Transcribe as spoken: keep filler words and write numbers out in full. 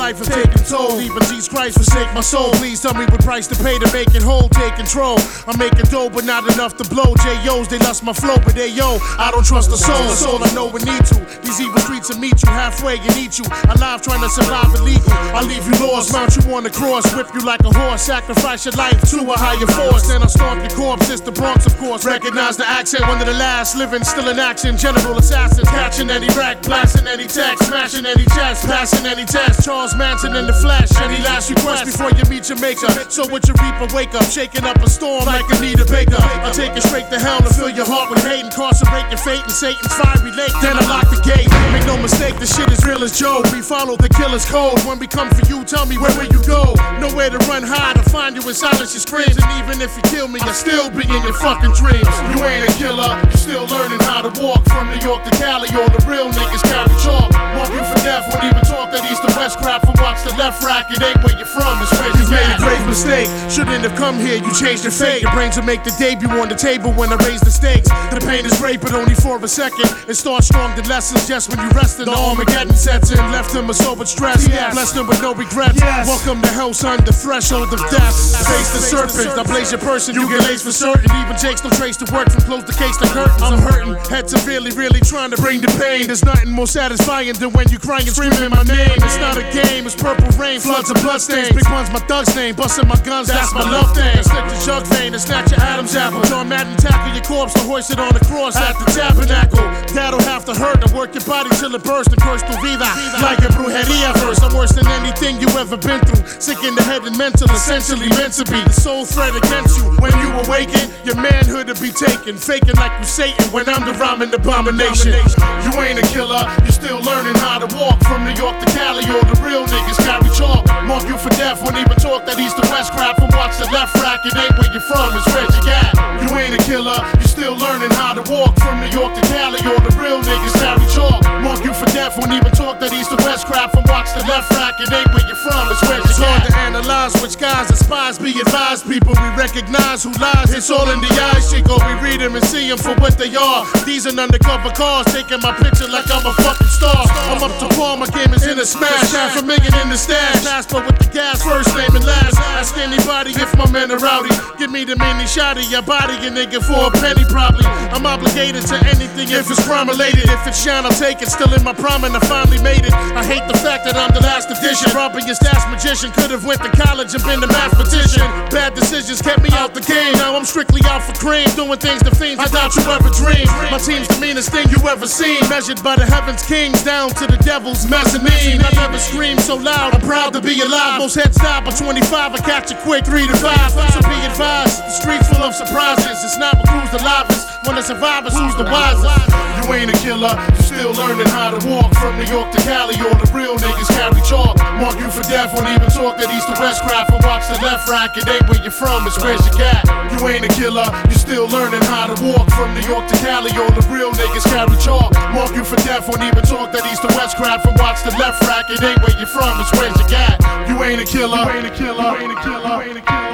life have taken toll. Even Jesus Christ forsake my soul. Please tell me what price to pay to make it whole. Take control. I'm making dough, but not enough to blow. J O's, they lost my flow, but they yo, I don't trust the soul. That's all I know we need to. These evil streets will meet you halfway and eat you. Alive trying to survive illegal. I leave you lost, mount you on the cross, whip you like a horse, sacrifice your life to a higher force. Then I stomp your corpse. It's the Bronx, of course. Recognize the accent, one of the last living, still in action. General assassin, catching any rack, blasting any text, smashing any chest, passing any test. Charles Manson in the flesh. Any last request before you meet your maker? So with your reaper, wake up, shaking up a storm like Anita Baker. I take it straight to hell to fill your heart with hate, incarcerate your fate in Satan's fiery lake. Then I lock the gate. Make no mistake, the shit is real as Joe. We follow the killer's code. When we come for you, tell me where will you go? Nowhere to run, hide, to find you in silence your screams. And even if you kill me, I still be in your fucking dreams. You ain't a killer, you still learning how to walk. From New York to Cali, all the real niggas carry chalk. Mark you for death, won't even talk that east to west crap. From watch the left rack, it ain't where you're from, it's where you made a grave mistake. Shouldn't have come here, you changed your fate. Your brains will make the debut on the table when I raise the stakes. The pain is great, but only for a second. It starts strong, the lessons just when you rested. The Armageddon sets in, left him a sober stress. Yes. Blessed him with no regrets. Yes. Welcome to hell, son, the threshold of death. Face the serpent, I blaze your person, you get laced for certain. Even takes no trace to work from close the case to curtains. I'm hurting, head severely, really trying to bring the pain. There's nothing more satisfying than when you crying and screaming my name. It's not a game, it's purple rain, floods of bloodstains. Big one's my thug's name, busting my guns, that's my love thing. Slip the jug vein and snatch your Adam's apple. John Madden tackle your corpse to hoist it on the cross at the tabernacle. That'll have to hurt, I work your body till it bursts and curse tu vida. Like a brujeria verse, I'm worse than anything you ever been through. Sick in the head and mental, essentially meant to be the sole threat against you. When you awaken, your manhood to be taken. Faking like you Satan when I'm the rhyming abomination. You ain't a killer, you still learning how to walk. From New York to Cali, all the real niggas carry chalk. Mark you for death, won't even talk that east to west crap. From watch the left rack, it ain't where you're from, it's where you at. You ain't a killer, you still learning how to walk. From New York to Cali, all the real niggas carry chalk. Mark you for death, won't even talk that east to west crap. From watch the left rack, it ain't where you're from, it's where you at. It's hard to analyze which guys are spies. Be advised, people, we recognize who lies. It's all in the eyes, Chico, we read them and see them for what they are. These are undercover cars, taking my picture like I'm a fucking star. I'm up to par, my game is in a smash. Half a million in the stash, but with the gas, first name and last. Ask anybody if my men are rowdy. Give me the mini shotty, I body a nigga for a penny probably. I'm obligated to anything if it's crime related. If it's shine, I'll take it. Still in my prime and I finally made it. I hate the fact that I'm the last edition. Robbing your stash magician, could've went to college and been a mathematician. Bad decisions kept me out the game. Now I'm strictly out for cream, doing things to fiends I doubt you ever dreamed. My team's the meanest thing you ever seen, measured by the heavens kings down to the devil's mezzanine. I never screamed so loud, I'm proud to be alive. Most heads die by twenty-five, I catch a quick three to five. So be advised, the streets full of surprises. It's not who's the livest, when the survivors, who's the wisest. You ain't a killer, you still learning how to walk. From New York to Cali, all the real niggas carry chalk. Mark you for death, won't even talk that east to west crap. And watch the left rack, it ain't where you're from, it's where you got. You ain't a killer, you still learning how to walk. From New York to Cali, all the real niggas carry chalk. Mark you for death, won't even talk that east to west crap. And watch the left rack, it ain't where you're from, it's where you got. You ain't a killer, you ain't a killer, you ain't a killer, you ain't a killer.